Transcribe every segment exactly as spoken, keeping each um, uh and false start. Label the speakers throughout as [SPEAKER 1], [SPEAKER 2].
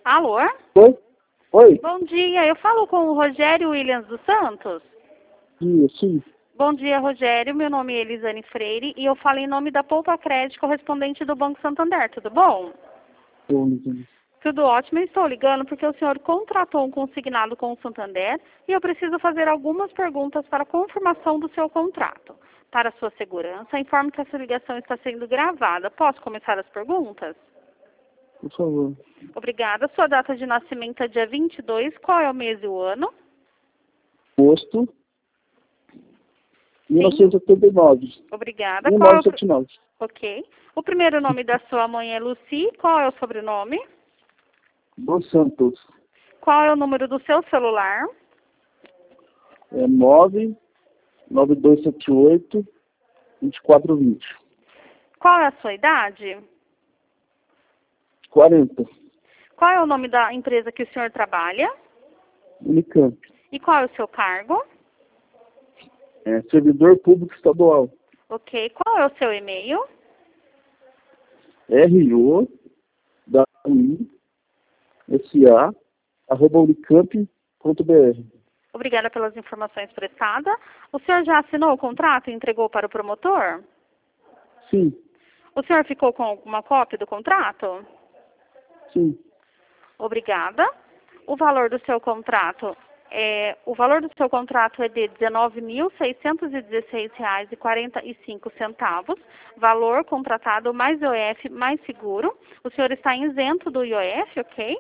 [SPEAKER 1] Alô?
[SPEAKER 2] Oi? Oi?
[SPEAKER 1] Bom dia, eu falo com o Rogério Williams dos Santos.
[SPEAKER 2] Isso, sim.
[SPEAKER 1] Bom dia, Rogério. Meu nome é Elisane Freire e eu falo em nome da Poupa Crédito, correspondente do Banco Santander. Tudo bom?
[SPEAKER 2] Tô ligando.
[SPEAKER 1] Tudo ótimo. Eu estou ligando porque o senhor contratou um consignado com o Santander e eu preciso fazer algumas perguntas para confirmação do seu contrato. Para sua segurança, informe que essa ligação está sendo gravada. Posso começar as perguntas?
[SPEAKER 2] Por favor.
[SPEAKER 1] Obrigada. Sua data de nascimento é dia vinte e dois. Qual é o mês e o ano?
[SPEAKER 2] Posto. mil novecentos e oitenta e nove.
[SPEAKER 1] Obrigada.
[SPEAKER 2] mil
[SPEAKER 1] Qual é o...
[SPEAKER 2] novecentos e setenta e nove.
[SPEAKER 1] Ok. O primeiro nome da sua mãe é Lucy. Qual é o sobrenome?
[SPEAKER 2] Dos Santos.
[SPEAKER 1] Qual é o número do seu celular?
[SPEAKER 2] É nove nove dois sete oito vinte e quatro vinte.
[SPEAKER 1] Qual é a sua idade?
[SPEAKER 2] quarenta.
[SPEAKER 1] Qual é o nome da empresa que o senhor trabalha?
[SPEAKER 2] Unicamp.
[SPEAKER 1] E qual é o seu cargo?
[SPEAKER 2] É servidor público estadual.
[SPEAKER 1] Ok. Qual é o seu e-mail?
[SPEAKER 2] R O W I S A arroba unicamp ponto B R.
[SPEAKER 1] Obrigada pelas informações prestadas. O senhor já assinou o contrato e entregou para o promotor?
[SPEAKER 2] Sim,
[SPEAKER 1] O senhor ficou com alguma cópia do contrato?
[SPEAKER 2] sim.
[SPEAKER 1] Obrigada. O valor do seu contrato é o valor do seu contrato é de dezenove mil seiscentos e dezesseis reais e quarenta e cinco centavos. Valor contratado mais I O F mais seguro. O senhor está isento do I O F, ok?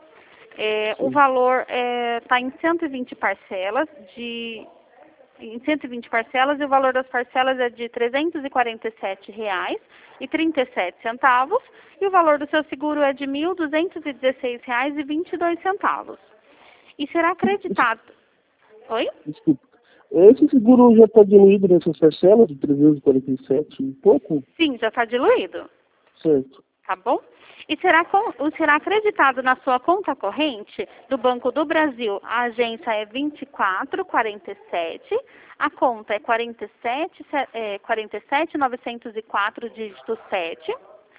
[SPEAKER 1] É, o valor está em cento e vinte parcelas de em cento e vinte parcelas e o valor das parcelas é de trezentos e quarenta e sete reais e trinta e sete centavos e o valor do seu seguro é de mil duzentos e dezesseis reais e vinte e dois centavos. E será acreditado... Oi?
[SPEAKER 2] Desculpa. Esse seguro já está diluído nessas parcelas de trezentos e quarenta e sete e pouco?
[SPEAKER 1] Sim, já está diluído.
[SPEAKER 2] Certo.
[SPEAKER 1] Tá bom? E será, com, será acreditado na sua conta corrente do Banco do Brasil. A agência é vinte e quatro quarenta e sete, a conta é quarenta e sete, é, quarenta e sete novecentos e quatro, dígito sete.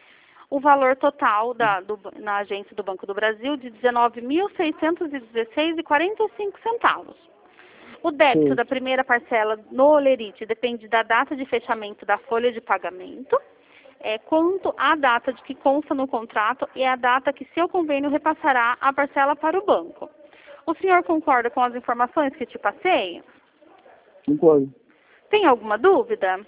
[SPEAKER 1] O valor total da, do, na agência do Banco do Brasil de dezenove mil seiscentos e dezesseis reais e quarenta e cinco centavos. O débito
[SPEAKER 2] Sim.
[SPEAKER 1] da primeira parcela no Olerite depende da data de fechamento da folha de pagamento. É, quanto à data de que consta no contrato e a data que seu convênio repassará a parcela para o banco. O senhor concorda com as informações que te passei?
[SPEAKER 2] Concordo.
[SPEAKER 1] Tem alguma dúvida?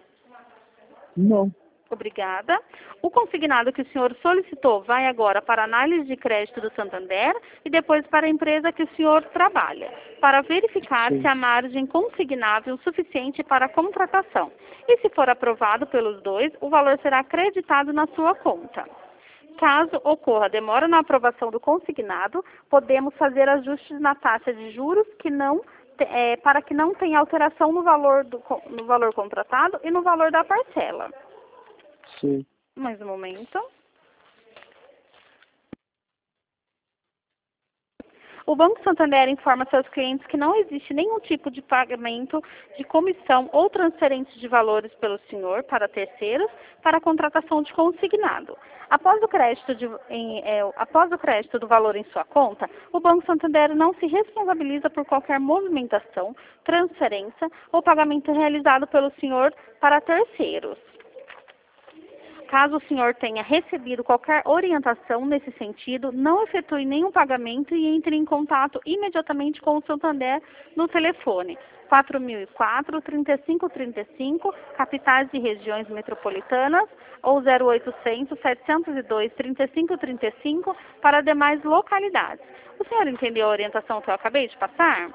[SPEAKER 2] Não.
[SPEAKER 1] Obrigada. O consignado que o senhor solicitou vai agora para a análise de crédito do Santander e depois para a empresa que o senhor trabalha, para verificar
[SPEAKER 2] Sim.
[SPEAKER 1] se há margem consignável suficiente para a contratação. E se for aprovado pelos dois, o valor será acreditado na sua conta. Caso ocorra demora na aprovação do consignado, podemos fazer ajustes na taxa de juros que não, é, para que não tenha alteração no valor, do, no valor contratado e no valor da parcela.
[SPEAKER 2] Sim.
[SPEAKER 1] Mais um momento. O Banco Santander informa seus clientes que não existe nenhum tipo de pagamento de comissão ou transferência de valores pelo senhor para terceiros para a contratação de consignado. Após o crédito, de, em, é, após o crédito do valor em sua conta, o Banco Santander não se responsabiliza por qualquer movimentação, transferência ou pagamento realizado pelo senhor para terceiros. Caso o senhor tenha recebido qualquer orientação nesse sentido, não efetue nenhum pagamento e entre em contato imediatamente com o Santander no telefone quatro mil e quatro, trinta e cinco trinta e cinco, capitais e regiões metropolitanas, ou zero oitocentos, setecentos e dois, trinta e cinco trinta e cinco para demais localidades. O senhor entendeu a orientação que eu acabei de passar?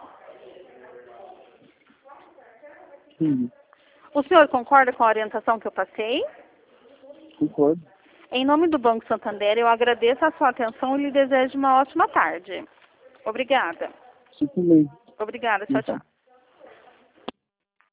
[SPEAKER 2] Sim.
[SPEAKER 1] O senhor concorda com a orientação que eu passei?
[SPEAKER 2] Concordo.
[SPEAKER 1] Em nome do Banco Santander, eu agradeço a sua atenção e lhe desejo uma ótima tarde. Obrigada.
[SPEAKER 2] Sim, também.
[SPEAKER 1] Obrigada. Tchau,
[SPEAKER 2] Então.
[SPEAKER 1] tchau.